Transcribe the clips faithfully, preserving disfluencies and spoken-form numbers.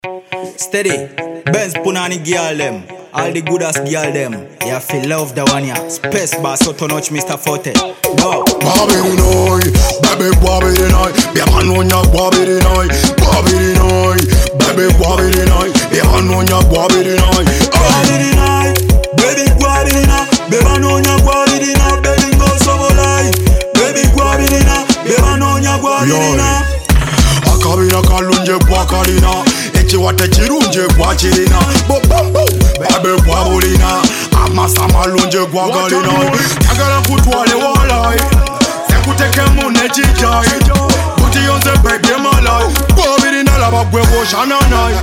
Steady, Benz punani girl them. All the good ass girl them. You feel love the one ya. Space bar so to notch Mister Forte. Go. Bobby noy, baby Bobby noy. Be man on ya Bobby noy. Bobby noy, baby Bobby noy. Be man on ya Bobby noy. Bobby noy, baby Bobby noy. Be man on ya Bobby noy. Baby go so volai. Baby Bobby noy. Be man on ya Bobby noy. Akabina kalunje kwa kalina. Chiwate chirunje kwa chirina. Bo bom bom baby Bobulina. Amasa malunje kwa galina. Tagala kutwale walai. Sekuteke mune chijai. Buti yonze bege malai. Bobulina laba gwe woshana nai.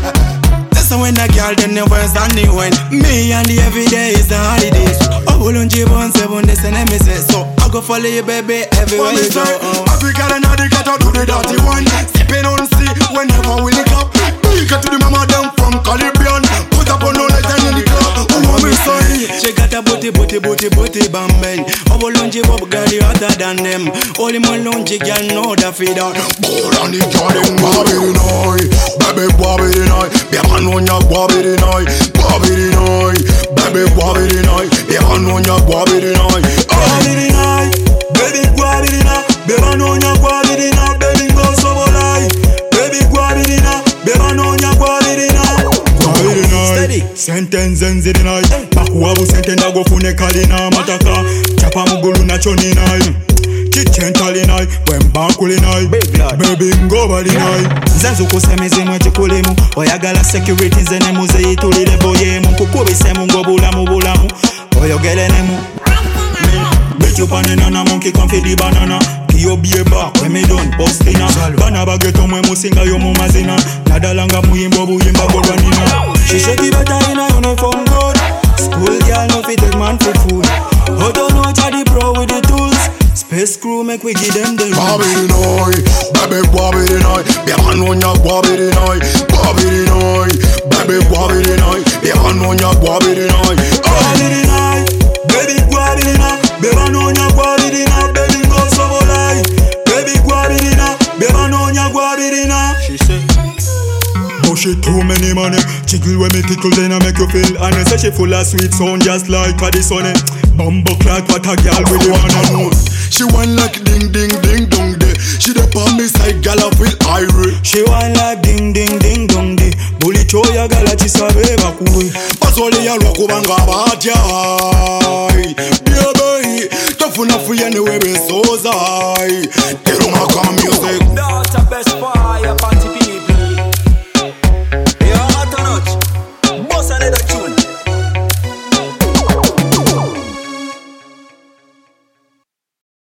So when a girl them never stand the wine. Me and the everyday is the holidays. Oh, Bulunji born seven days and me say so. I go follow you baby everywhere you go. Africa and the ghetto do the dirty one. Sipping on sea whenever we lick up. We get to the mama them from Caribbean. Put up on no light in the club. Oh, mommy sorry. She got a booty, booty, booty, booty bambel. Oh, Bulunji bob girl you hotter than them. Only Mulunji girl know the feed out. Bold on the garden, Bobby noy, baby Bobby noy. Be man on ya Bobby noy, Bobby noy, baby Bobby noy. Be man on ya Bobby noy, Bobby noy, baby Bobby noy. Be man on ya Bobby noy. Baby go so volai. Baby Bobby noy. Be man on ya Bobby noy. Bobby noy. Sentence enzi noy. Bakuwabu sentenda go fune kalina mataka. Chapa mugulu na choni noy. Chichentali noy. Wembakuli noy. Baby ngo bali noy. Zanzu kusemizi mwe chikulimu. Oyagala security zene muze itulile boyemu. Kukubise mungo bulamu bulamu. Oyogele nemu. Bet you panena na monkey confit the banana. Kiyo biye back when me done bustina. Bana bageto mwe musinga yo mu mazina. Nadalanga muyimbo buyimba gorwanina. She shake it better in a uniform good. School girl no fit take man for food. How to know the pro with the tools. Space crew make we give them the Bobby noy, baby Bobby noy. Be man on ya Bobby noy, Bobby noy, baby Bobby noy. Be man on ya Bobby noy, Bobby noy, baby Bobby noy. Be man on ya Bobby noy. Baby go so volai. Baby Bobby noy. Be man on ya Bobby noy. She said. Oh, she too many money. Jiggle when me tickle then I make you feel honest. Say she full of sweet sound just like a the sunny. Bumbo clock what a girl with you wanna know. she whine like ding ding ding dong de. She the palm me side gal I feel irate. She whine like ding ding ding dong de. Bully choya gala chisabeba kuwe. Pasole ya lwako banga batya. Baby, tafuna fuye newe besozai. Tero maka music. Daughter best fire.